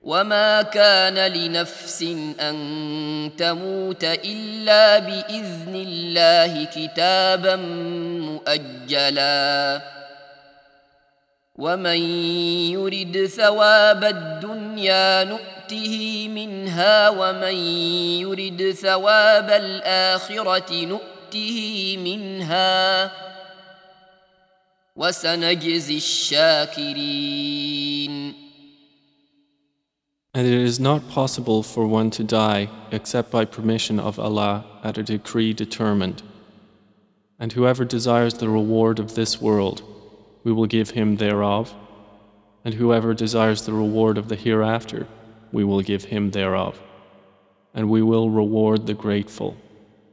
وما كان لنفس أن تموت إلا بإذن الله كتابا مؤجلا ومن يرد ثواب الدنيا نؤته منها ومن يرد ثواب الآخرة نؤته منها وسنجزي الشاكرين. And it is not possible for one to die except by permission of Allah at a decree determined. And whoever desires the reward of this world, we will give him thereof. And whoever desires the reward of the hereafter, we will give him thereof. And we will reward the grateful.